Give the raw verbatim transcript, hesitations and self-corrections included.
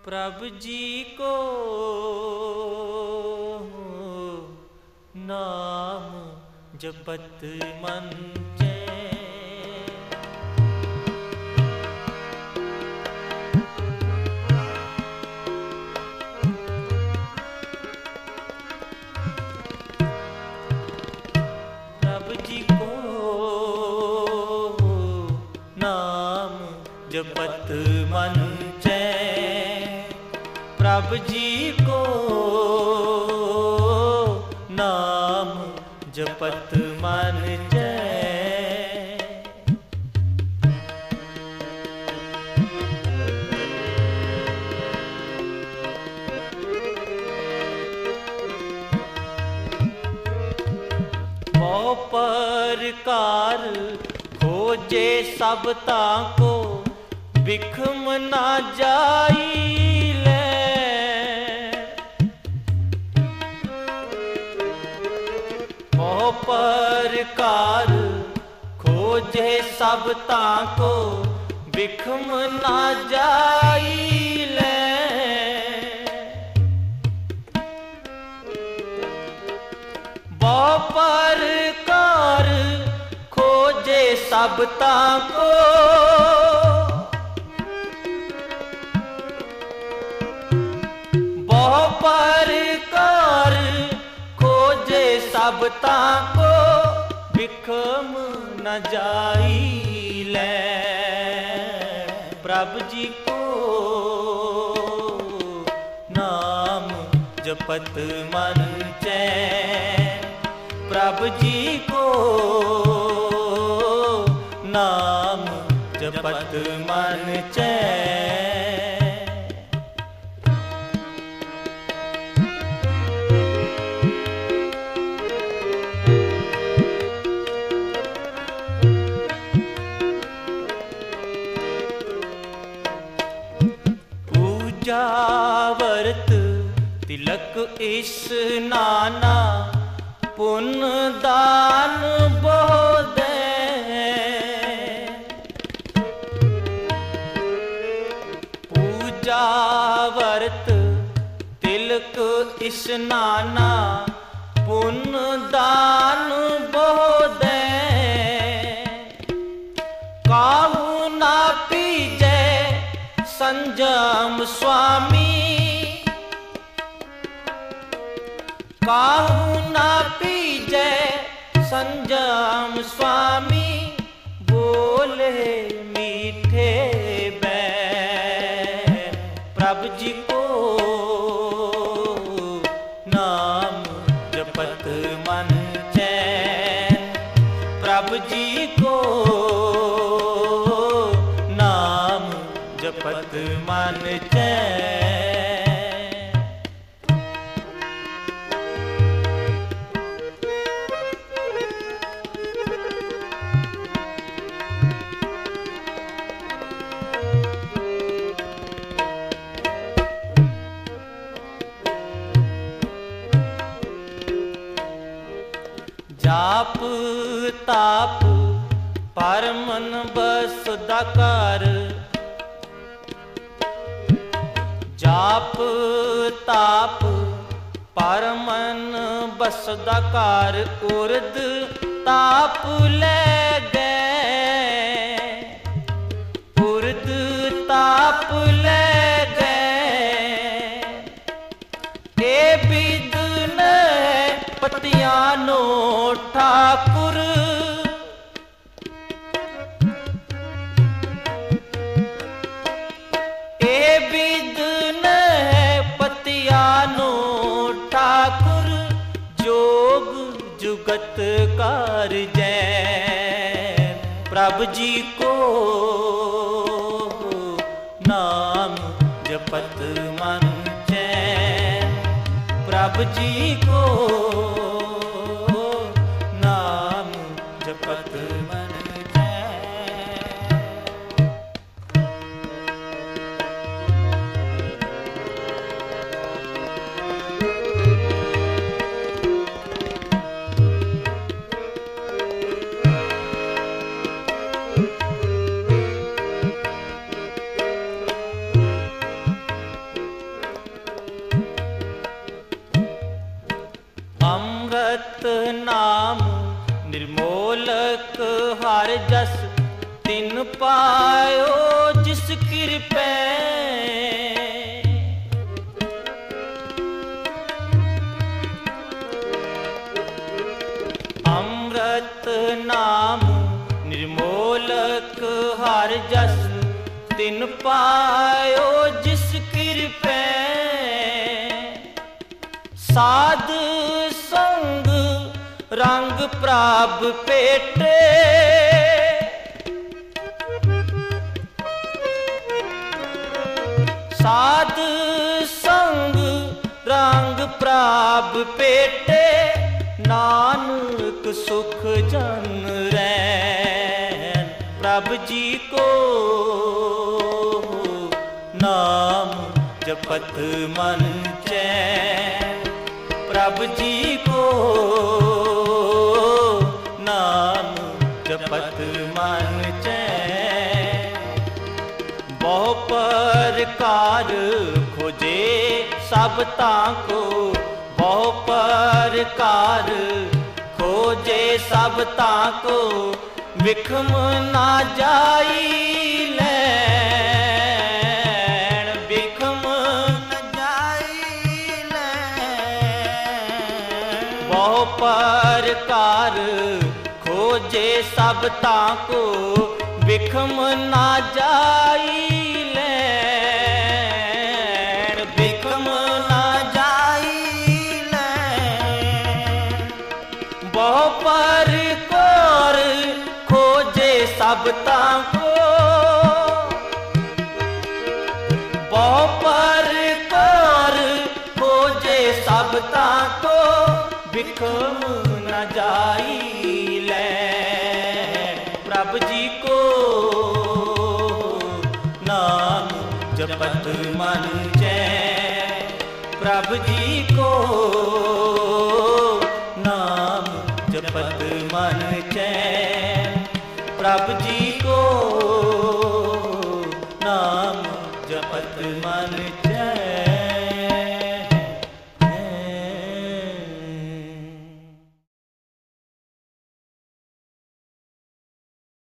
प्रभु जी को नाम जपत मन चैन। प्रभु जी को नाम जपत मन चैन। प्रभु जी को नाम जपत मन चैन। बहु प्रकार खोजे सब ताको बिखम ना जाई ले। बहु प्रकार खोजे सब ताको बिखम ना जाई ले। बहु प्रकार खोजे सब ताको बहु प्रकार खोजे सब ताको बिखम न जाई ले। प्रभु जी को नाम जपत मन चैन। प्रभु जी को नाम जपत मन चैन। पूजा व्रत तिलक स्नाना पुण्य दान बहु दे। पूजा व्रत तिलक स्नाना पुण्य दान बहु दे। काहू ना पीजे संजम स्वामी। काहू ना पीजे संजम स्वामी। बोले मीठे बैन। प्रभु जी को नाम जपत मन चैन। प्रभु जी को नाम जपत मन चैन। जाप ताप परमन बस दाकार। जाप ताप परमन बस दाकार। उर्द ताप ले गए। उर्द ताप ले गए। ए बिदन पतियानो ठाकुर। ए बिदन पतियानो ठाकुर। जोग जुगत कार जैन। प्रभु जी को नाम जपत मन चैन। प्रभु जी को नाम जपत मन चैन। पायो जिस कृपै, साध संग रंग प्राप पेटे। साध संग रंग प्राप पेटे, नानक सुख जन रैन। प्रभु जी को नाम जपत मन चैन। प्रभु जी को नाम जपत मन चैन। बहु प्रकार खोजे सब ताको, बहु प्रकार खोजे सब ताको, विखम ना जाई लैन। विखम न जाई लैन। बहु प्रकार खोजे सब ताको, विखम ना जाई लैन। विखम ना जाई लैन। बहु प्रकार खोजे सब ताको, बहु प्रकार खोजे सब ताको, विखम न जाई लैन। प्रभु जी को नाम जपत मन चैन। प्रभु जी को नाम जपत मन चैन। प्रभु जी को नाम जपत मन चैन।